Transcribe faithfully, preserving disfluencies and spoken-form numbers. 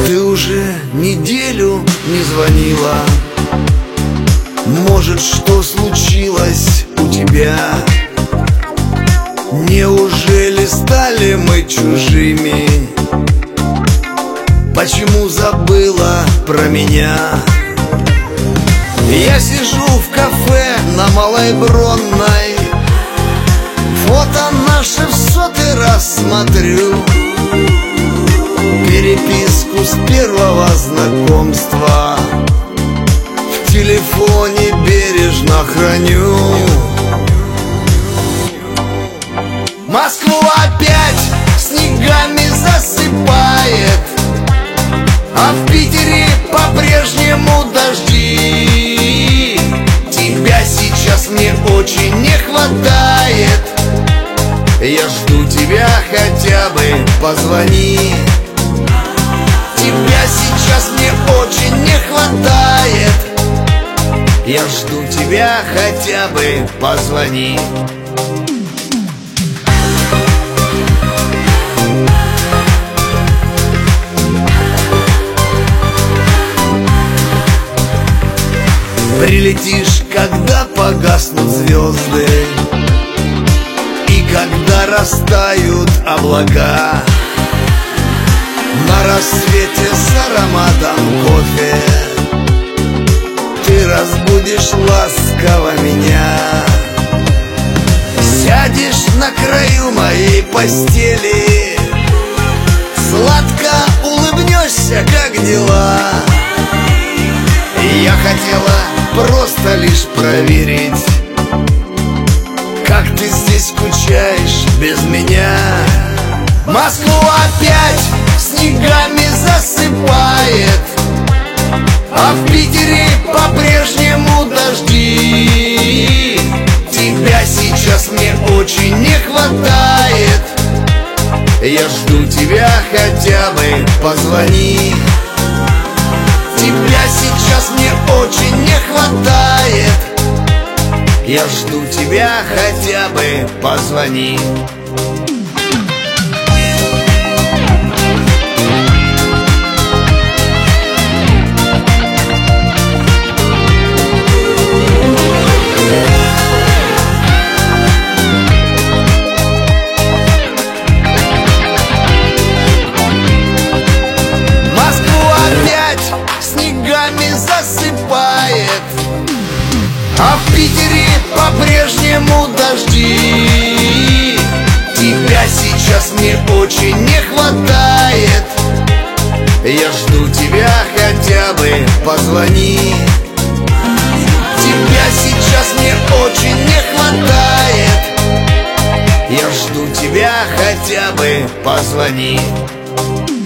Ты уже неделю не звонила. Может, что случилось у тебя? Неужели стали мы чужими? Почему забыла про меня? Я сижу в кафе на Малой Бронной, фото наше в сотый раз смотрю, переписку с первого знакомства в телефоне бережно храню. Москву опять снегами засыпает, а в Питере по-прежнему дожди. Тебя сейчас мне очень не хватает. Я жду тебя, хотя бы позвони. Тебя сейчас мне очень не хватает. Я жду тебя, хотя бы позвони. Прилетишь, когда погаснут звезды и когда растают облака. На рассвете с ароматом кофе ты разбудишь ласково меня. Сядешь на краю моей постели, сладко улыбнешься, как дела. Я хотела просто лишь проверить, как ты здесь скучаешь без меня. Москву опять снегами засыпает, а в Питере по-прежнему дожди. Тебя сейчас мне очень не хватает. Я жду тебя, хотя бы позвони. Тебя сейчас мне очень не хватает. Я жду тебя, хотя бы позвони. Засыпает, а в Питере по-прежнему дожди. Тебя сейчас мне очень не хватает. Я жду тебя, хотя бы позвони. Тебя сейчас мне очень не хватает. Я жду тебя, хотя бы позвони.